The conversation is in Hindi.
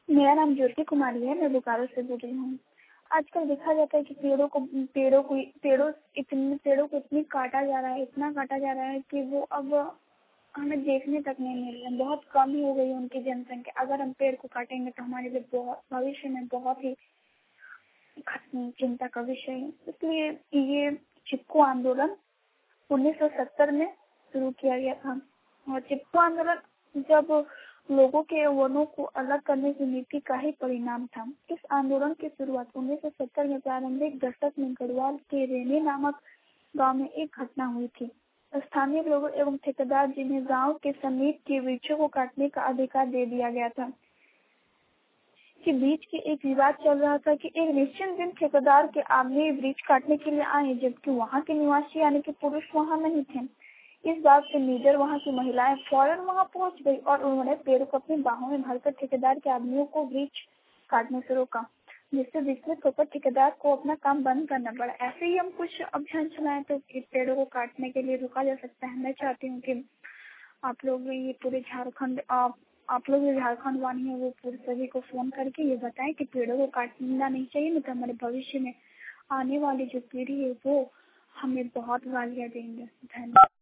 मेरा नाम ज्योति कुमारी है। मैं बोकारो से बोल रही हूँ। आजकल देखा जाता है कि पेड़ों को इतनी काटा जा रहा है, इतना काटा जा रहा है कि वो अब हमें देखने तक नहीं मिल रहे हैं। बहुत कम ही हो गई है उनकी जनसंख्या। अगर हम पेड़ को काटेंगे तो हमारे लिए बहुत भविष्य में बहुत ही चिंता का विषय है। इसलिए ये चिपको आंदोलन 1970 में शुरू किया गया था और चिपको आंदोलन जब लोगों के वनों को अलग करने की नीति का ही परिणाम था। इस आंदोलन की शुरुआत 1970 में प्रारंभिक दशक में गढ़वाल के रेने नामक गांव में एक घटना हुई थी। स्थानीय लोगों एवं ठेकेदार जिन्हें गांव के समीप के वृक्षों को काटने का अधिकार दे दिया गया था के बीच के एक विवाद चल रहा था कि एक निश्चित दिन ठेकेदार के आदमी वृक्ष काटने के लिए आए, जबकि वहां के निवासी यानी कि पुरुष वहां नहीं थे। इस बात से नीडर वहां की महिलाएं फौरन वहां पहुंच गई और उन्होंने पेड़ को अपनी बाहों में भरकर ठेकेदार के आदमियों को वृक्ष काटने से रोका, जिससे विस्मित होकर ठेकेदार को अपना काम बंद करना पड़ा। ऐसे ही हम कुछ अभियान चलाएं तो पेड़ों को काटने के लिए रोका जा सकता है। मैं चाहती हूँ कि आप लोग ये पूरे झारखंड आप लोग जो झारखंड वाले हैं वो पूरे सभी को फोन करके ये बताएं कि पेड़ों को काटना नहीं चाहिए, नहीं तो हमारे भविष्य में आने वाली जो पीढ़ी है वो हमें बहुत गालियां देंगे। धन्यवाद।